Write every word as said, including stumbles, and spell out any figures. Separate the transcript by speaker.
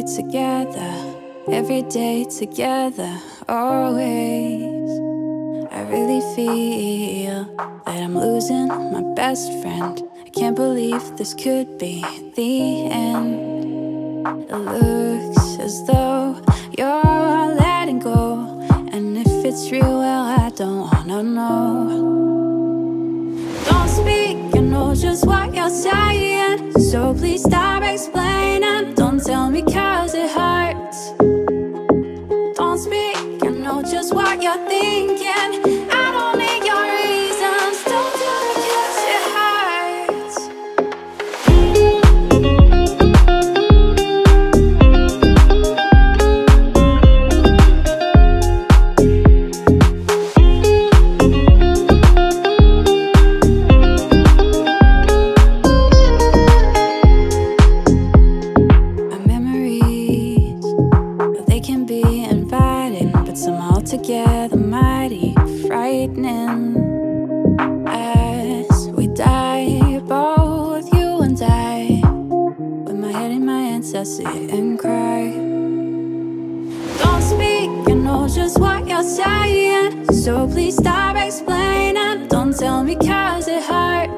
Speaker 1: be together, every day together, always. I really feel that I'm losing my best friend. I can't believe this could be the end. It looks as though you're letting go, and if it's real, well, I don't wanna know. Don't speak, I know just what you're saying, so please stop explaining. Don't tell me cause it hurts. Don't speak, I know just what you're thinking. I don't need your reasons. Don't tell me cause it hurts. My memories, well, they can be inviting, but somehow together mighty frightening. As we die, both you and I, with my head in my hands, I sit and cry. Don't speak, I know just what you're saying, so please stop explaining. Don't tell me cause it hurts.